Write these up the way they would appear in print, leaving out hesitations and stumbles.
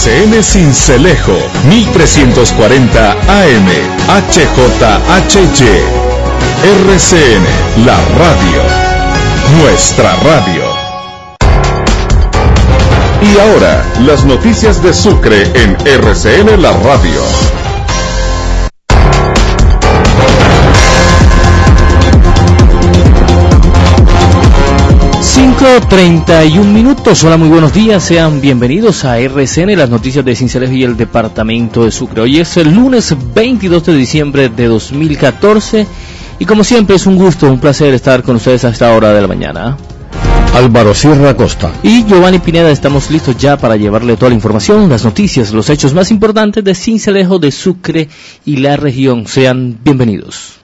RCN Sincelejo, 1340 AM, HJHY. RCN, la radio. Nuestra radio. Y ahora, las noticias de Sucre en RCN, la radio. 5:31 minutos. Hola, muy buenos días. Sean bienvenidos a RCN, las noticias de Sincelejo y el departamento de Sucre. Hoy es el lunes 22 de diciembre de 2014 y como siempre es un gusto, un placer estar con ustedes a esta hora de la mañana. Álvaro Sierra Costa y Giovanni Pineda estamos listos ya para llevarle toda la información, las noticias, los hechos más importantes de Sincelejo, de Sucre y la región. Sean bienvenidos.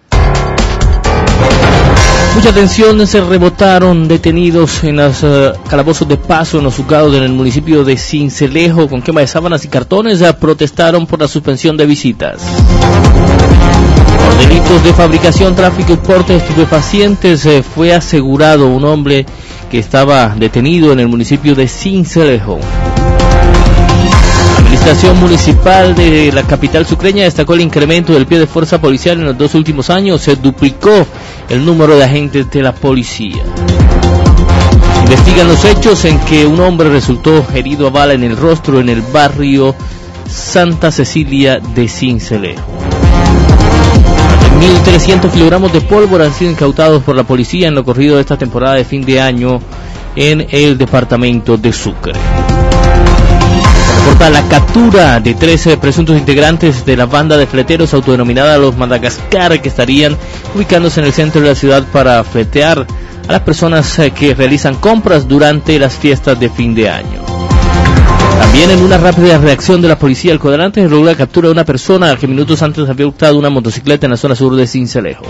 Mucha atención, se rebotaron detenidos en los calabozos de paso en los juzgados en el municipio de Sincelejo con quema de sábanas y cartones. Protestaron por la suspensión de visitas. Por delitos de fabricación, tráfico y porte de estupefacientes fue asegurado un hombre que estaba detenido en el municipio de Sincelejo. La administración municipal de la capital sucreña destacó el incremento del pie de fuerza policial en los 2 últimos años. Se duplicó el número de agentes de la policía. Investigan los hechos en que un hombre resultó herido a bala en el rostro en el barrio Santa Cecilia de Sincelejo. 1.300 kilogramos de pólvora han sido incautados por la policía en lo corrido de esta temporada de fin de año en el departamento de Sucre. Reporta la captura de 13 presuntos integrantes de la banda de fleteros autodenominada Los Madagascar, que estarían ubicándose en el centro de la ciudad para fletear a las personas que realizan compras durante las fiestas de fin de año. También en una rápida reacción de la policía, el cuadrante logró la captura de una persona que minutos antes había hurtado una motocicleta en la zona sur de Sincelejo.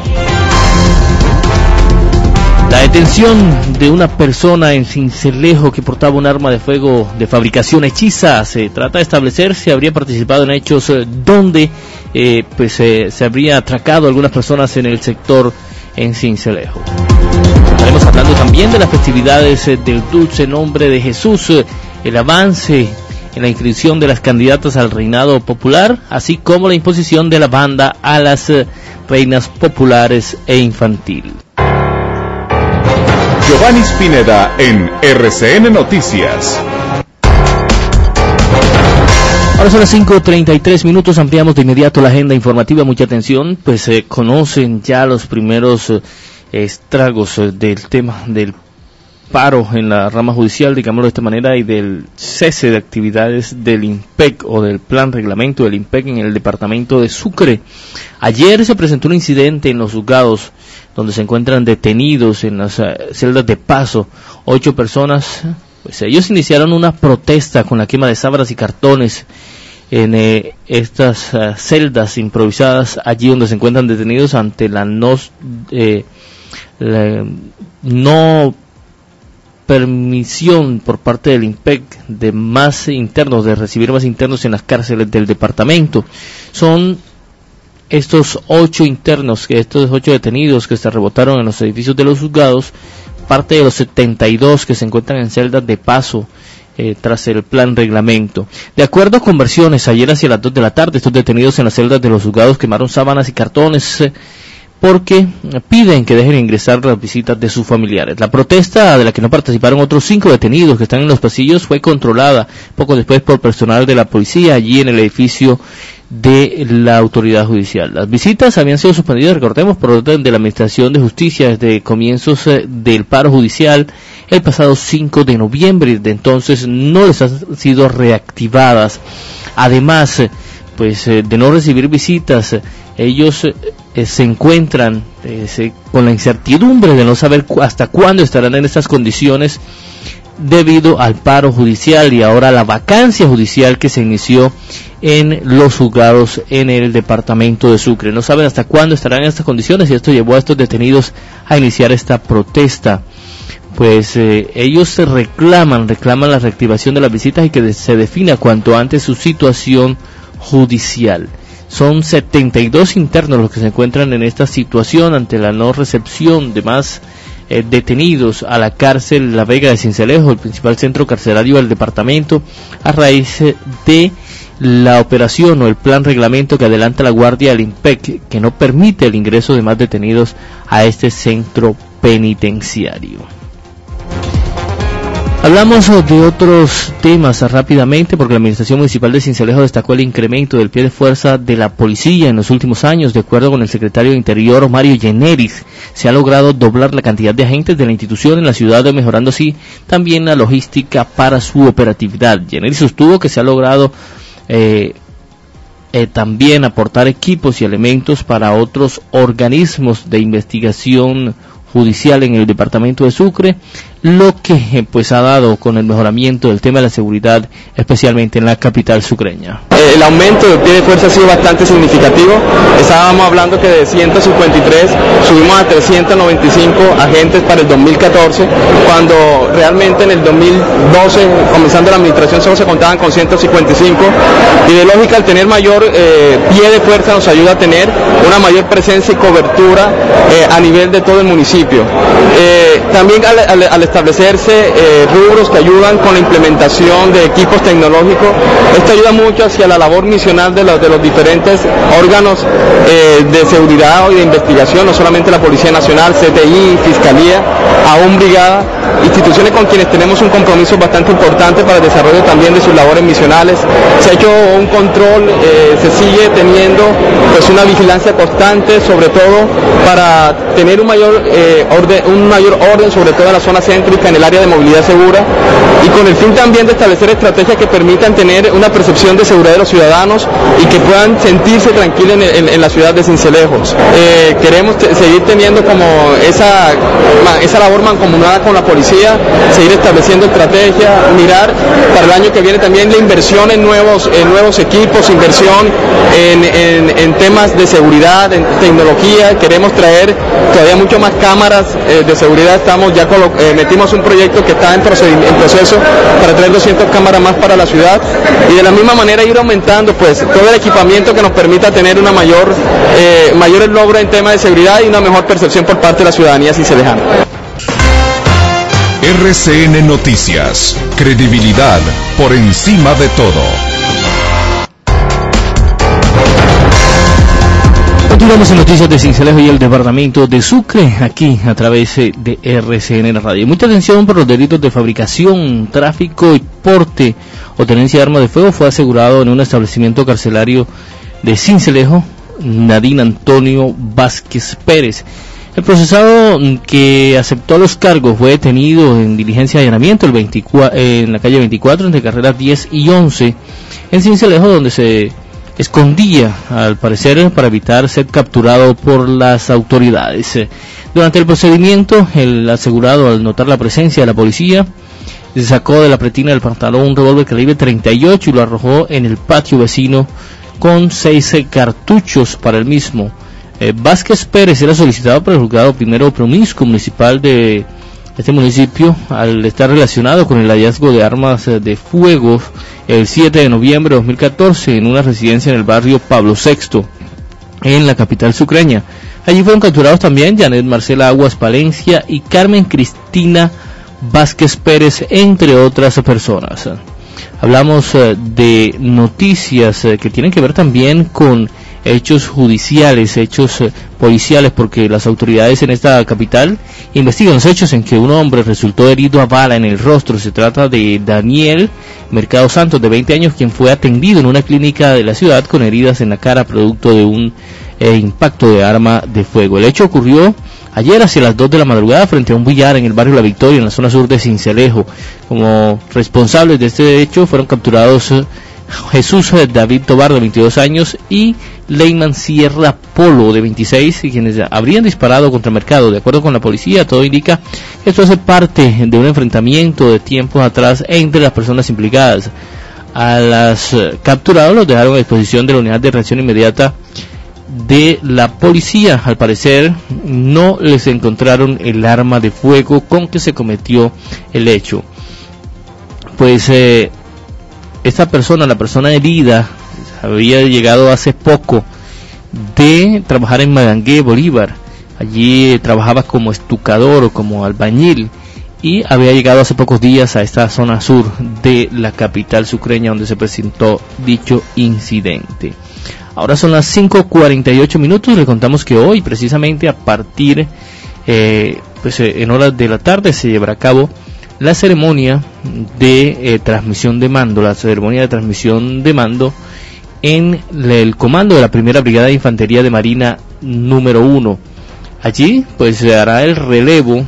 La detención de una persona en Sincelejo que portaba un arma de fuego de fabricación hechiza. Se trata de establecer si habría participado en hechos donde se habría atracado a algunas personas en el sector en Sincelejo. Estaremos hablando también de las festividades del Dulce Nombre de Jesús, el avance en la inscripción de las candidatas al reinado popular, así como la imposición de la banda a las reinas populares e infantil. Giovanni Pineda en RCN Noticias. Ahora son las 5:33 minutos, ampliamos de inmediato la agenda informativa. Mucha atención, pues se conocen ya los primeros estragos del tema del paro en la rama judicial, digámoslo de esta manera, y del cese de actividades del IMPEC o del plan reglamento del IMPEC en el departamento de Sucre. Ayer se presentó un incidente en los juzgados donde se encuentran detenidos en las celdas de paso 8 personas. Pues ellos iniciaron una protesta con la quema de sábanas y cartones en estas celdas improvisadas allí donde se encuentran detenidos ante la no permisión por parte del IMPEC de más internos, de recibir más internos en las cárceles del departamento. Son estos 8 internos, estos 8 detenidos que se rebotaron en los edificios de los juzgados, parte de los 72 que se encuentran en celdas de paso tras el plan reglamento. De acuerdo con versiones, ayer hacia las 2 de la tarde, estos detenidos en las celdas de los juzgados quemaron sábanas y cartones porque piden que dejen ingresar las visitas de sus familiares. La protesta, de la que no participaron otros 5 detenidos que están en los pasillos, fue controlada poco después por personal de la policía allí en el edificio de la autoridad judicial. Las visitas habían sido suspendidas, recordemos, por orden de la Administración de Justicia desde comienzos del paro judicial el pasado 5 de noviembre. Desde entonces no les han sido reactivadas. Además, de no recibir visitas, ellos se encuentran con la incertidumbre de no saber hasta cuándo estarán en estas condiciones debido al paro judicial y ahora la vacancia judicial que se inició en los juzgados en el departamento de Sucre. No saben hasta cuándo estarán en estas condiciones y esto llevó a estos detenidos a iniciar esta protesta. Ellos reclaman la reactivación de las visitas y que se defina cuanto antes su situación judicial. Son 72 internos los que se encuentran en esta situación ante la no recepción de más detenidos a la cárcel La Vega de Sincelejo, el principal centro carcelario del departamento, a raíz de la operación o el plan reglamento que adelanta la Guardia del IMPEC, que no permite el ingreso de más detenidos a este centro penitenciario. Hablamos de otros temas rápidamente, porque la Administración Municipal de Sincelejo destacó el incremento del pie de fuerza de la policía en los últimos años. De acuerdo con el secretario de Interior, Mario Yeneris, se ha logrado doblar la cantidad de agentes de la institución en la ciudad, mejorando así también la logística para su operatividad. Yeneris sostuvo que se ha logrado también aportar equipos y elementos para otros organismos de investigación judicial en el departamento de Sucre, lo que pues ha dado con el mejoramiento del tema de la seguridad, especialmente en la capital sucreña. El aumento del pie de fuerza ha sido bastante significativo. Estábamos hablando que de 153 subimos a 395 agentes para el 2014, cuando realmente en el 2012, comenzando la administración, solo se contaban con 155, y de lógica el tener mayor pie de fuerza nos ayuda a tener una mayor presencia y cobertura a nivel de todo el municipio. También al establecerse rubros que ayudan con la implementación de equipos tecnológicos, esto ayuda mucho hacia la labor misional de los diferentes órganos de seguridad y de investigación, no solamente la Policía Nacional, CTI, Fiscalía, aún Brigada, instituciones con quienes tenemos un compromiso bastante importante para el desarrollo también de sus labores misionales. Se ha hecho un control, se sigue teniendo pues una vigilancia constante, sobre todo para tener un mayor orden, sobre todo en la zona céntrica, en el área de movilidad segura, y con el fin también de establecer estrategias que permitan tener una percepción de seguridad de los ciudadanos y que puedan sentirse tranquilos en la ciudad de Sincelejo. Queremos seguir teniendo como esa labor mancomunada con la policía, seguir estableciendo estrategias, mirar para el año que viene también la inversión en nuevos equipos, inversión en temas de seguridad, en tecnología. Queremos traer todavía mucho más cámaras de seguridad. Estamos ya metimos un proyecto que está en proceso para traer 200 cámaras más para la ciudad, y de la misma manera ir aumentando pues todo el equipamiento que nos permita tener una mayores logros en temas de seguridad y una mejor percepción por parte de la ciudadanía sincelejana. RCN Noticias, credibilidad por encima de todo. Continuamos en Noticias de Sincelejo y el departamento de Sucre, aquí a través de RCN Radio. Mucha atención por los delitos de fabricación, tráfico y porte o tenencia de armas de fuego. Fue asegurado en un establecimiento carcelario de Sincelejo Nadine Antonio Vázquez Pérez. El procesado que aceptó los cargos fue detenido en diligencia de allanamiento en la calle 24 entre carreras 10 y 11 en Sincelejo, donde se escondía, al parecer, para evitar ser capturado por las autoridades. Durante el procedimiento, el asegurado, al notar la presencia de la policía, se sacó de la pretina del pantalón un revólver calibre 38 y lo arrojó en el patio vecino con 6 cartuchos para el mismo. Vázquez Pérez era solicitado por el juzgado primero promiscuo municipal de este municipio al estar relacionado con el hallazgo de armas de fuego el 7 de noviembre de 2014 en una residencia en el barrio Pablo VI, en la capital sucreña. Allí fueron capturados también Janet Marcela Aguas Palencia y Carmen Cristina Vázquez Pérez, entre otras personas. Hablamos de noticias que tienen que ver también con hechos judiciales, hechos policiales, porque las autoridades en esta capital investigan los hechos en que un hombre resultó herido a bala en el rostro. Se trata de Daniel Mercado Santos, de 20 años, quien fue atendido en una clínica de la ciudad con heridas en la cara producto de un impacto de arma de fuego. El hecho ocurrió ayer hacia las 2 de la madrugada frente a un billar en el barrio La Victoria, en la zona sur de Sincelejo. Como responsables de este hecho fueron capturados Jesús David Tobar, de 22 años, y Leyman Sierra Polo, de 26, quienes habrían disparado contra Mercado. De acuerdo con la policía, todo indica que esto hace parte de un enfrentamiento de tiempos atrás entre las personas implicadas. A las capturados los dejaron a disposición de la unidad de reacción inmediata de la policía. Al parecer no les encontraron el arma de fuego con que se cometió el hecho. Pues esta persona, la persona herida, había llegado hace poco de trabajar en Magangué, Bolívar. allí trabajaba como estucador o como albañil y había llegado hace pocos días a esta zona sur de la capital sucreña donde se presentó dicho incidente. Ahora son las 5:48 minutos, le contamos que hoy precisamente a partir en horas de la tarde se llevará a cabo la ceremonia de transmisión de mando, en el comando de la primera brigada de infantería de Marina número 1. Allí pues se hará el relevo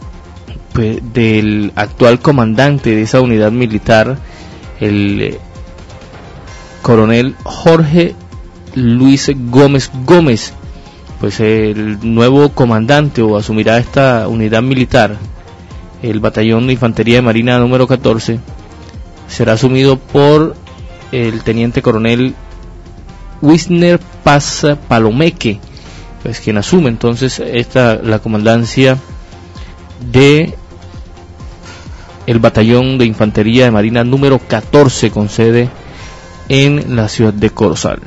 del actual comandante de esa unidad militar, el coronel Jorge Luis Gómez Gómez. Pues el nuevo comandante o asumirá esta unidad militar, el batallón de infantería de Marina número 14, será asumido por el teniente coronel Wisner Paz Palomeque, pues quien asume entonces la comandancia de el batallón de infantería de Marina número 14 con sede en la ciudad de Corozal.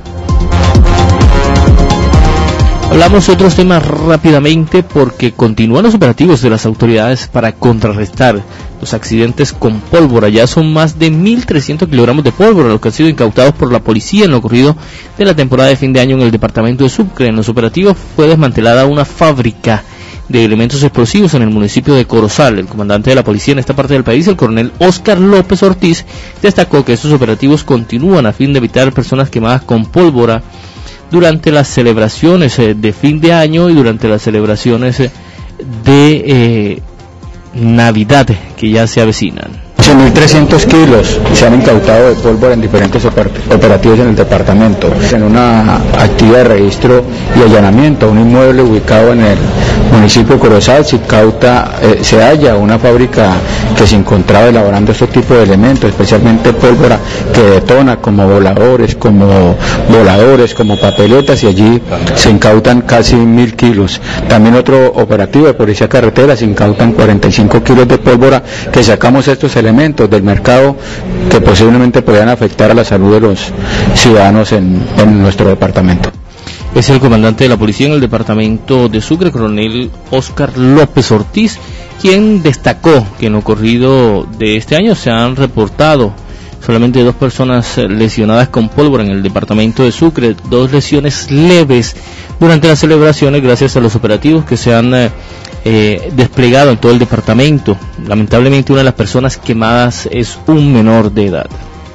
Hablamos de otros temas rápidamente porque continúan los operativos de las autoridades para contrarrestar los accidentes con pólvora. Ya son más de 1.300 kilogramos de pólvora los que han sido incautados por la policía en lo ocurrido de la temporada de fin de año en el departamento de Sucre. En los operativos fue desmantelada una fábrica de elementos explosivos en el municipio de Corozal. El comandante de la policía en esta parte del país, el coronel Óscar López Ortiz, destacó que estos operativos continúan a fin de evitar personas quemadas con pólvora durante las celebraciones de fin de año y durante las celebraciones de Navidad que ya se avecinan. 8.300 kilos se han incautado de pólvora en diferentes operativos en el departamento. En una actividad de registro y allanamiento a un inmueble ubicado en el municipio de Corozal se halla una fábrica que se encontraba elaborando este tipo de elementos, especialmente pólvora que detona, como voladores, como papeletas, y allí se incautan casi 1.000 kilos. También otro operativo de policía carretera, se incautan 45 kilos de pólvora que sacamos estos elementos del mercado que posiblemente podrían afectar a la salud de los ciudadanos en nuestro departamento. Es el comandante de la policía en el departamento de Sucre, coronel Óscar López Ortiz, quien destacó que en lo corrido de este año se han reportado solamente 2 personas lesionadas con pólvora en el departamento de Sucre, 2 lesiones leves durante las celebraciones gracias a los operativos que se han desplegado en todo el departamento. Lamentablemente una de las personas quemadas es un menor de edad.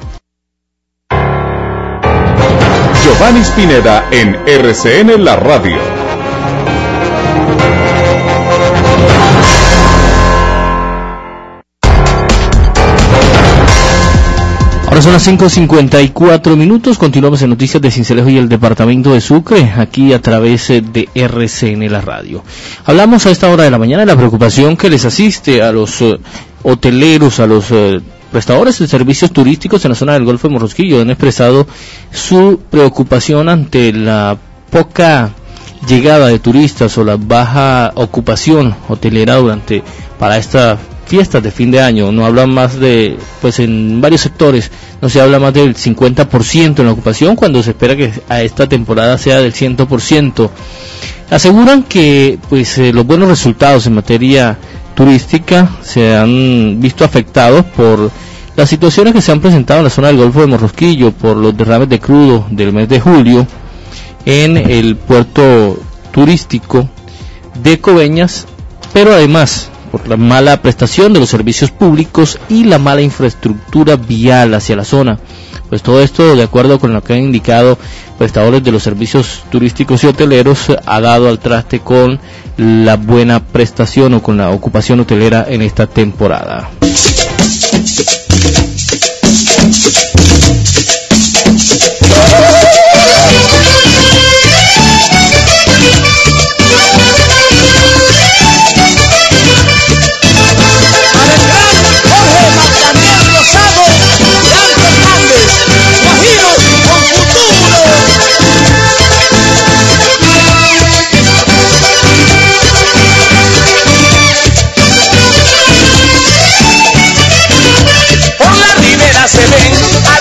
Giovanni Spineda en RCN La Radio. Ahora son las 5:54 minutos, continuamos en Noticias de Sincelejo y el departamento de Sucre, aquí a través de RCN La Radio. Hablamos a esta hora de la mañana de la preocupación que les asiste a los hoteleros, a los prestadores de servicios turísticos en la zona del Golfo de Morrosquillo. Han expresado su preocupación ante la poca llegada de turistas o la baja ocupación hotelera para esta fiestas de fin de año. No hablan más en varios sectores no se habla más del 50% en la ocupación, cuando se espera que a esta temporada sea del 100%. Aseguran que los buenos resultados en materia turística se han visto afectados por las situaciones que se han presentado en la zona del Golfo de Morrosquillo, por los derrames de crudo del mes de julio en el puerto turístico de Coveñas, pero además por la mala prestación de los servicios públicos y la mala infraestructura vial hacia la zona. Pues todo esto, de acuerdo con lo que han indicado prestadores de los servicios turísticos y hoteleros, ha dado al traste con la buena prestación o con la ocupación hotelera en esta temporada. Se ven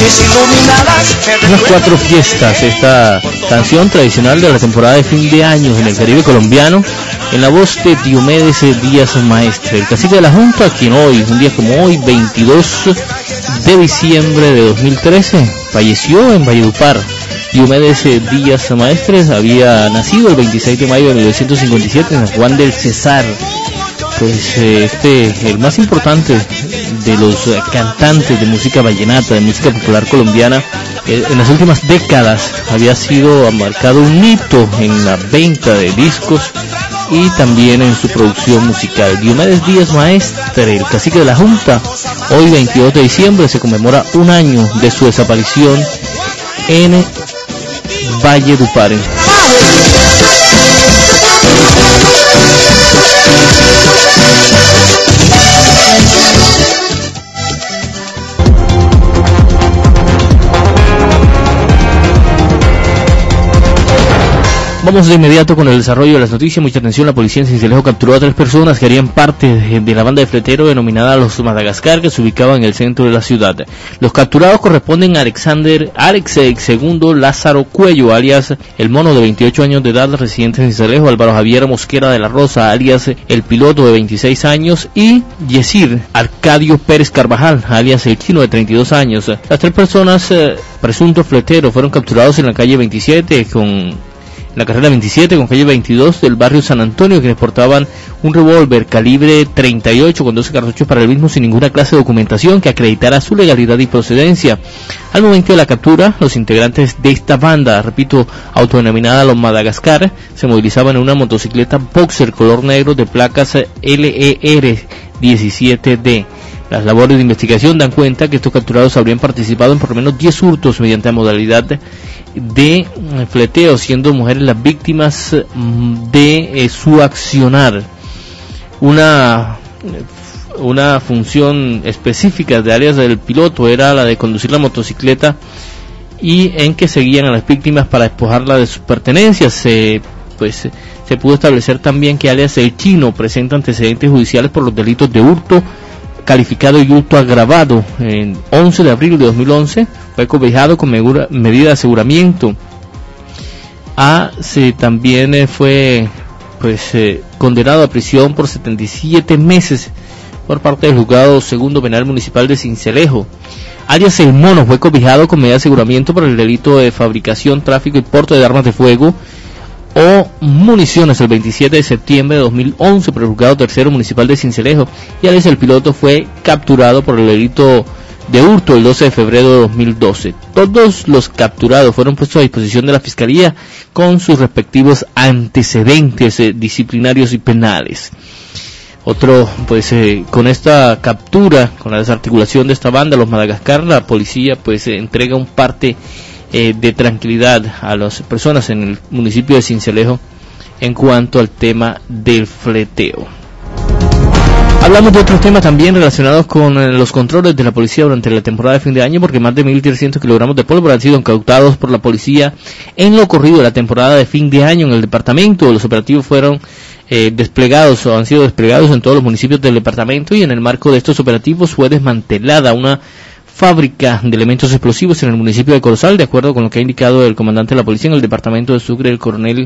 Unas 4 fiestas, esta canción tradicional de la temporada de fin de año en el Caribe colombiano, en la voz de Diomedes Díaz Maestre, el cacique de la Junta, quien hoy, un día como hoy, 22 de diciembre de 2013, falleció en Valledupar. Diomedes Díaz Maestre había nacido el 26 de mayo de 1957 en San Juan del Cesar. Pues el más importante de los cantantes de música vallenata, de música popular colombiana, en las últimas décadas había sido marcado un hito en la venta de discos y también en su producción musical. Diomedes Díaz Maestre, el cacique de la Junta, hoy 22 de diciembre se conmemora un año de su desaparición en Valledupar. Vamos de inmediato con el desarrollo de las noticias. Mucha atención, la policía en Sincelejo capturó a 3 personas que harían parte de la banda de fletero denominada Los Madagascar, que se ubicaba en el centro de la ciudad. Los capturados corresponden a Alex Segundo Lázaro Cuello, alias El Mono, de 28 años de edad, residente en Sincelejo; Álvaro Javier Mosquera de la Rosa, alias El Piloto, de 26 años, y Yesir Arcadio Pérez Carvajal, alias El Chino, de 32 años. Las 3 personas, presuntos fleteros, fueron capturados en la calle 27 la carrera 27 con calle 22 del barrio San Antonio, quienes portaban un revólver calibre 38 con 12 cartuchos para el mismo, sin ninguna clase de documentación que acreditara su legalidad y procedencia. Al momento de la captura, los integrantes de esta banda, repito, autodenominada Los Madagascar, se movilizaban en una motocicleta boxer color negro de placas LER 17D. Las labores de investigación dan cuenta que estos capturados habrían participado en por lo menos 10 hurtos mediante la modalidad de fleteo, siendo mujeres las víctimas de su accionar. Una función específica de alias del Piloto era la de conducir la motocicleta y en que seguían a las víctimas para despojarla de sus pertenencias. Se pudo establecer también que alias El Chino presenta antecedentes judiciales por los delitos de hurto calificado y hurto agravado. En 11 de abril de 2011 fue cobijado con medida de aseguramiento. También fue condenado a prisión por 77 meses por parte del juzgado segundo penal municipal de Sincelejo. Alias El Mono fue cobijado con medida de aseguramiento por el delito de fabricación, tráfico y porte de armas de fuego o municiones el 27 de septiembre de 2011 por el juzgado tercero municipal de Sincelejo, y alias El Piloto fue capturado por el delito de hurto el 12 de febrero de 2012. Todos los capturados fueron puestos a disposición de la Fiscalía con sus respectivos antecedentes disciplinarios y penales. Con esta captura, con la desarticulación de esta banda, Los Madagascar, la policía entrega un parte de tranquilidad a las personas en el municipio de Sincelejo en cuanto al tema del fleteo. Hablamos de otros temas también relacionados con los controles de la policía durante la temporada de fin de año, porque más de 1.300 kilogramos de pólvora han sido incautados por la policía en lo corrido de la temporada de fin de año en el departamento. Los operativos fueron han sido desplegados en todos los municipios del departamento, y en el marco de estos operativos fue desmantelada una fábrica de elementos explosivos en el municipio de Corozal, de acuerdo con lo que ha indicado el comandante de la policía en el departamento de Sucre, el coronel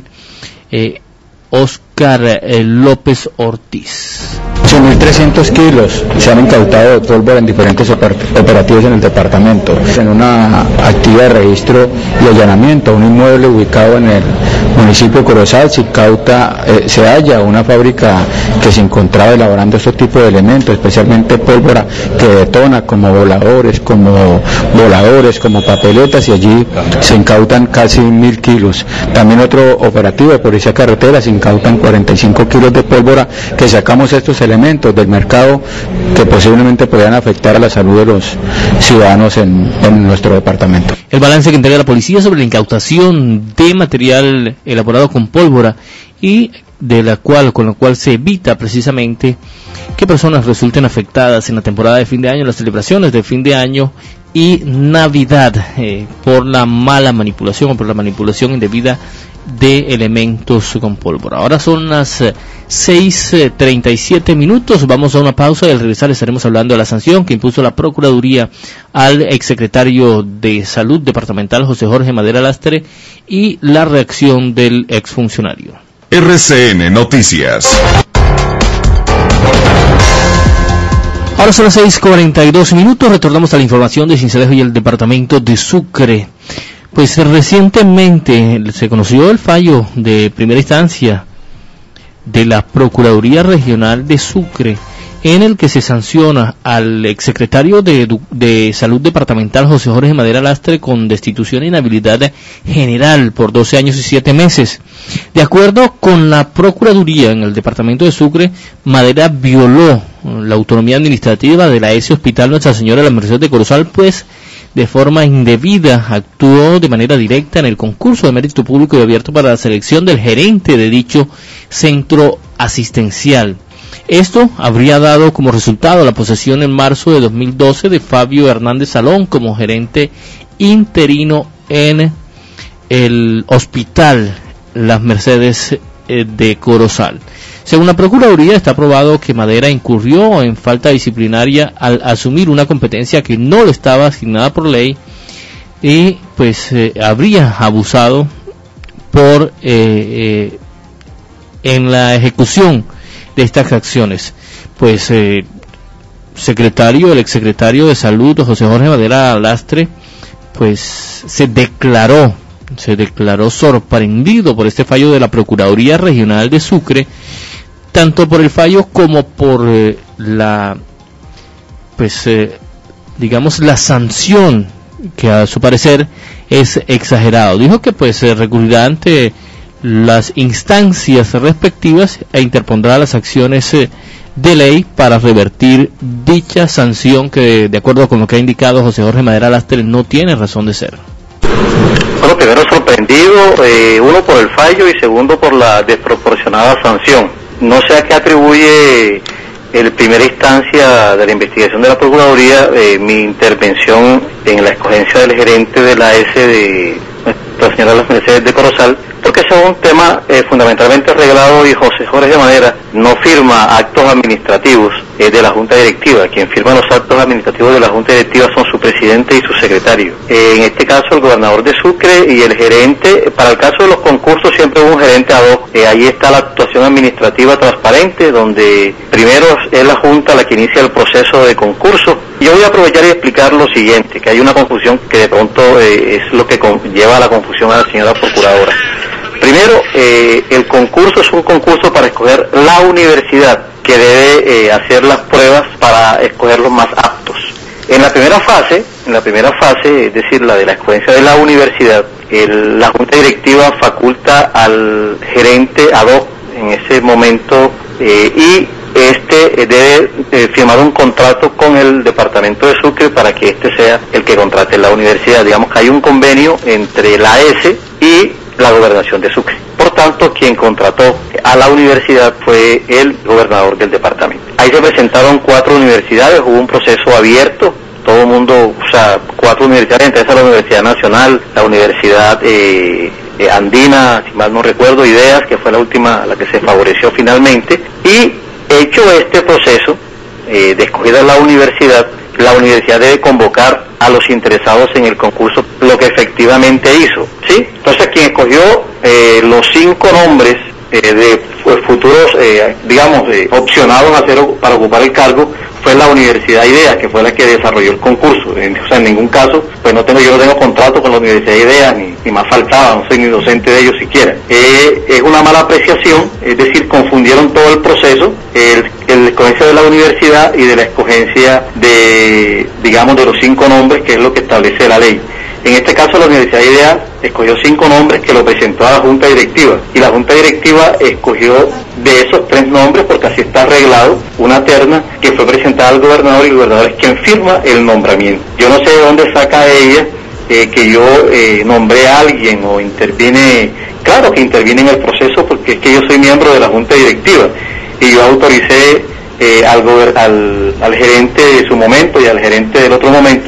Oscar López Ortiz. 8.300 kilos se han incautado de pólvora en diferentes operativos en el departamento. En una actividad de registro y allanamiento a un inmueble ubicado en el municipio de Corozal se halla una fábrica que se encontraba elaborando este tipo de elementos, especialmente pólvora que detona, como voladores, como papeletas, y allí se incautan casi 1.000 kilos. También otro operativo de policía carretera, se incautan 45 kilos de pólvora que sacamos estos elementos del mercado que posiblemente podrían afectar a la salud de los ciudadanos en nuestro departamento. El balance que entrega la policía sobre la incautación de material elaborado con pólvora y con lo cual se evita precisamente que personas resulten afectadas en la temporada de fin de año, las celebraciones de fin de año y Navidad por la mala manipulación o por la manipulación indebida de elementos con pólvora. Ahora son las 6:37 minutos. Vamos a una pausa y al regresar estaremos hablando de la sanción que impuso la Procuraduría al exsecretario de Salud departamental José Jorge Madera Lastre y la reacción del exfuncionario. RCN Noticias. Ahora son las 6:42 minutos. Retornamos a la información de Sincelejo y el departamento de Sucre. Pues recientemente se conoció el fallo de primera instancia de la Procuraduría Regional de Sucre, en el que se sanciona al exsecretario de Salud departamental José Jorge Madera Lastre con destitución e inhabilidad general por 12 años y 7 meses. De acuerdo con la Procuraduría en el departamento de Sucre, Madera violó la autonomía administrativa de la S Hospital Nuestra Señora de la Merced de Corozal, pues de forma indebida actuó de manera directa en el concurso de mérito público y abierto para la selección del gerente de dicho centro asistencial. Esto habría dado como resultado la posesión en marzo de 2012 de Fabio Hernández Salón como gerente interino en el Hospital Las Mercedes de Corozal. Según la Procuraduría, está probado que Madera incurrió en falta disciplinaria al asumir una competencia que no le estaba asignada por ley y pues habría abusado por en la ejecución de estas acciones. Pues el exsecretario de Salud José Jorge Madera Lastre pues se declaró sorprendido por este fallo de la Procuraduría Regional de Sucre, tanto por el fallo como por la sanción, que a su parecer es exagerado. Dijo que recurrirá ante las instancias respectivas e interpondrá las acciones de ley para revertir dicha sanción que, de acuerdo con lo que ha indicado José Jorge Madera Lastre, no tiene razón de ser. Bueno, primero sorprendido, uno por el fallo y segundo por la desproporcionada sanción. No sé a qué atribuye en primera instancia de la investigación de la Procuraduría mi intervención en la escogencia del gerente de la S de Nuestra Señora de las Mercedes de Corozal, porque ese es un tema fundamentalmente arreglado y José Jorge Madera no firma actos administrativos de la Junta Directiva. Quien firma los actos administrativos de la Junta Directiva son su presidente y su secretario. En este caso el gobernador de Sucre y el gerente. Para el caso de los concursos siempre hubo un gerente ad hoc. Ahí está la actuación administrativa transparente, donde primero es la Junta la que inicia el proceso de concurso. Yo voy a aprovechar y explicar lo siguiente, que hay una confusión que de pronto es lo que lleva a la confusión a la señora procuradora. Primero, el concurso es un concurso para escoger la universidad que debe hacer las pruebas para escoger los más aptos. En la primera fase, es decir, la de la escogencia de la universidad, la Junta Directiva faculta al gerente ad hoc en ese momento y este debe firmar un contrato con el departamento de Sucre para que este sea el que contrate la universidad. Digamos que hay un convenio entre la S y la gobernación de Sucre. Por tanto, quien contrató a la universidad fue el gobernador del departamento. Ahí se presentaron 4 universidades, hubo un proceso abierto, todo el mundo, 4 universidades, entre esas la Universidad Nacional, la Universidad Andina, si mal no recuerdo, Ideas, que fue la última, la que se favoreció finalmente, y hecho este proceso de escogida la universidad debe convocar a los interesados en el concurso, lo que efectivamente hizo, ¿sí? Entonces quien escogió los 5 nombres de futuros, opcionados para ocupar el cargo, fue la Universidad IDEA, que fue la que desarrolló el concurso. En ningún caso, yo no tengo contrato con la Universidad IDEA, ni más faltaba, no soy ni docente de ellos siquiera. Es una mala apreciación, es decir, confundieron todo el proceso, el escogencia de la universidad y de la escogencia de los 5 nombres, que es lo que establece la ley. En este caso la Universidad IDEA escogió 5 nombres que lo presentó a la Junta Directiva, y la Junta Directiva escogió de esos 3 nombres, porque así está arreglado, una terna que fue presentada al gobernador, y el gobernador es quien firma el nombramiento. Yo no sé de dónde saca ella que yo nombré a alguien o interviene. Claro que interviene en el proceso, porque es que yo soy miembro de la Junta Directiva y yo autoricé al gerente de su momento y al gerente del otro momento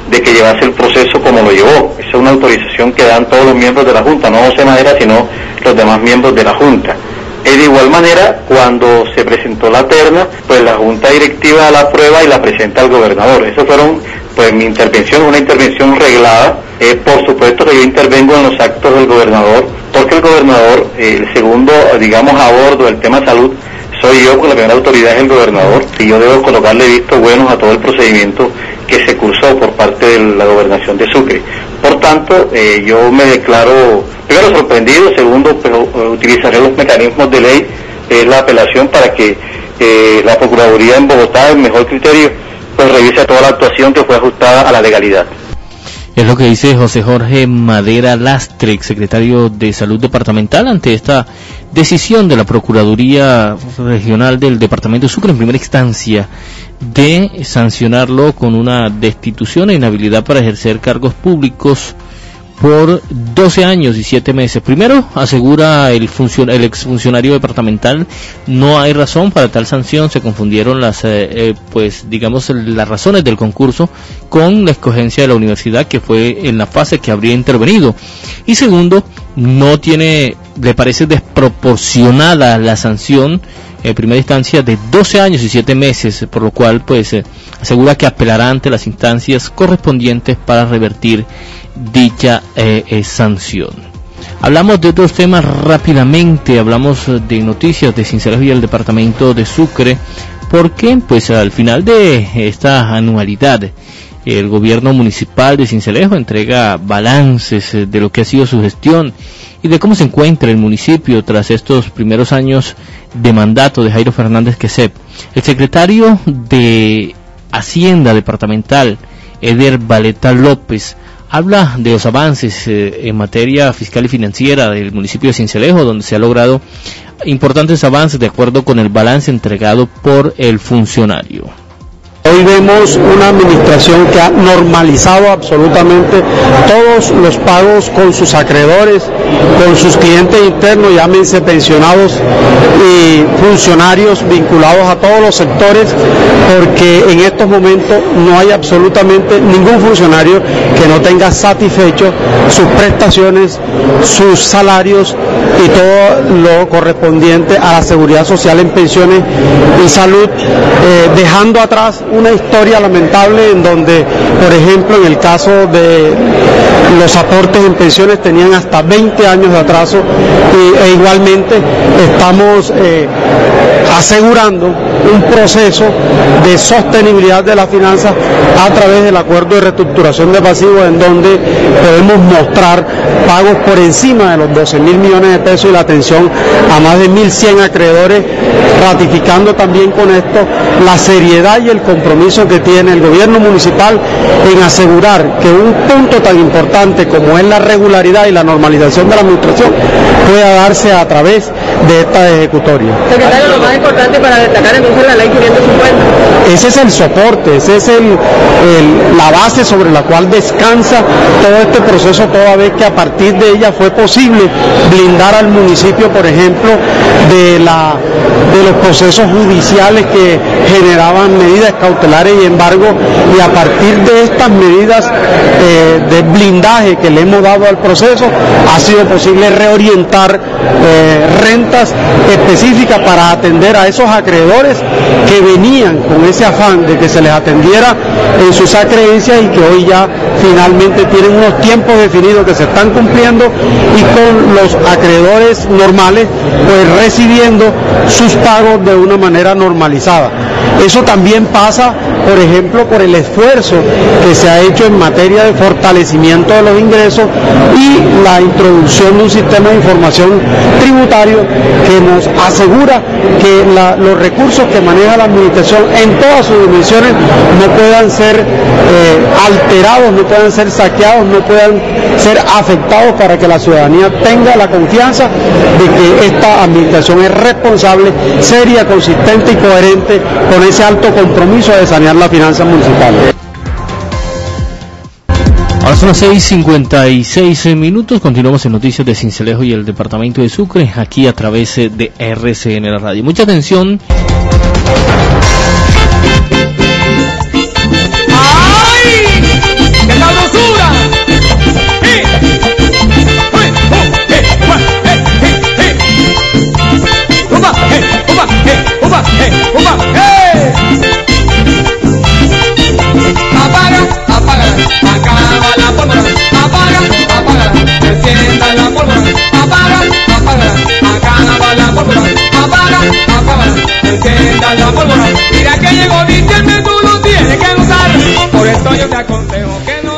de que llevase el proceso como lo llevó. Esa es una autorización que dan todos los miembros de la Junta, no José Madera, sino los demás miembros de la Junta. De igual manera, cuando se presentó la terna, pues la Junta Directiva la aprueba y la presenta al gobernador. Eso fueron, pues mi intervención, una intervención reglada. Por supuesto que yo intervengo en los actos del gobernador, porque el gobernador, el segundo, digamos, a bordo del tema salud, soy yo, con la primera autoridad es el gobernador, y yo debo colocarle vistos buenos a todo el procedimiento que se cursó por parte de la gobernación de Sucre. Por tanto, yo me declaro, primero, sorprendido, segundo, pues, utilizaré los mecanismos de ley, la apelación, para que la Procuraduría en Bogotá, el mejor criterio, pues revise toda la actuación que fue ajustada a la legalidad. Es lo que dice José Jorge Madera Lastre, secretario de Salud Departamental, ante esta decisión de la Procuraduría Regional del Departamento de Sucre en primera instancia de sancionarlo con una destitución e inhabilidad para ejercer cargos públicos por 12 años y 7 meses. Primero, asegura el exfuncionario departamental, no hay razón para tal sanción, se confundieron las razones del concurso con la escogencia de la universidad, que fue en la fase que habría intervenido. Y segundo, le parece desproporcionada la sanción en primera instancia de 12 años y 7 meses, por lo cual asegura que apelará ante las instancias correspondientes para revertir dicha sanción. Hablamos de otros temas rápidamente, hablamos de noticias de Sincelejo y el departamento de Sucre, porque al final de esta anualidad el gobierno municipal de Sincelejo entrega balances de lo que ha sido su gestión y de cómo se encuentra el municipio tras estos primeros años de mandato de Jairo Fernández Quesep. El secretario de Hacienda departamental, Eder Valeta López, habla de los avances en materia fiscal y financiera del municipio de Sincelejo, donde se ha logrado importantes avances de acuerdo con el balance entregado por el funcionario. Hoy vemos una administración que ha normalizado absolutamente todos los pagos con sus acreedores, con sus clientes internos, llámense pensionados y funcionarios vinculados a todos los sectores, porque en estos momentos no hay absolutamente ningún funcionario que no tenga satisfecho sus prestaciones, sus salarios y todo lo correspondiente a la seguridad social en pensiones y salud, dejando atrás una historia lamentable en donde, por ejemplo, en el caso de los aportes en pensiones tenían hasta 20 años de atraso e igualmente estamos asegurando un proceso de sostenibilidad de las finanzas a través del acuerdo de reestructuración de pasivos, en donde podemos mostrar pagos por encima de los 12.000 millones de pesos y la atención a más de 1.100 acreedores, ratificando también con esto la seriedad y el compromiso que tiene el gobierno municipal en asegurar que un punto tan importante como es la regularidad y la normalización de la administración pueda darse a través de esta ejecutoria. Secretario, lo más importante para destacar entonces la ley 550. Ese es el soporte, ese es la base sobre la cual descansa todo este proceso, toda vez que a partir de ella fue posible blindar al municipio, por ejemplo, de los procesos judiciales que generaban medidas cautelares y embargo, y a partir de estas medidas de blindaje que le hemos dado al proceso, ha sido posible reorientar rentas específicas para atender a esos acreedores que venían con ese afán de que se les atendiera en sus acreencias y que hoy ya finalmente tienen unos tiempos definidos que se están cumpliendo, y con los acreedores normales pues recibiendo sus pagos de una manera normalizada. Eso también pasa, por ejemplo, por el esfuerzo que se ha hecho en materia de fortalecimiento de los ingresos y la introducción de un sistema de información tributario que nos asegura que los recursos que maneja la administración en todas sus dimensiones no puedan ser alterados, no puedan ser saqueados, no puedan ser afectados, para que la ciudadanía tenga la confianza de que esta administración es responsable, seria, consistente y coherente con ese alto compromiso de sanear las finanzas municipales. Ahora son las 6:56 minutos, continuamos en Noticias de Sincelejo y el departamento de Sucre, aquí a través de RCN la radio. Mucha atención.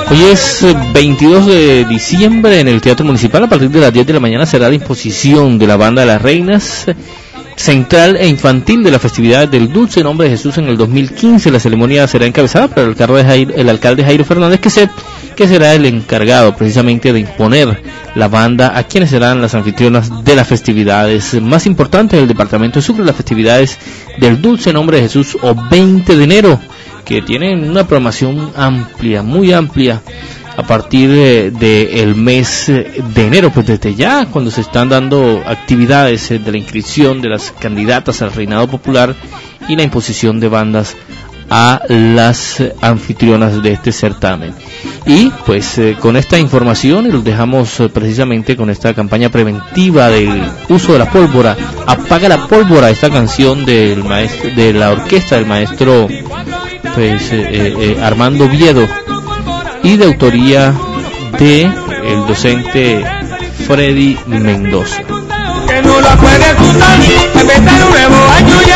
Hoy es 22 de diciembre en el Teatro Municipal. A partir de las 10 de la mañana será la imposición de la Banda de las Reinas central e infantil de las festividades del Dulce Nombre de Jesús en el 2015. La ceremonia será encabezada por el alcalde Jairo Fernández, que será el encargado precisamente de imponer la banda a quienes serán las anfitrionas de las festividades más importantes del departamento de Sucre, las festividades del Dulce Nombre de Jesús, o 20 de enero, que tienen una programación amplia, muy amplia, a partir del mes de enero, pues desde ya, cuando se están dando actividades de la inscripción de las candidatas al reinado popular y la imposición de bandas a las anfitrionas de este certamen. Y pues con esta información, y los dejamos precisamente con esta campaña preventiva del uso de la pólvora. Apaga la pólvora, esta canción del maestro, de la orquesta del maestro Armando Oviedo, y de autoría de el docente Freddy Mendoza. Que no la puede gustar, empezar un nuevo año.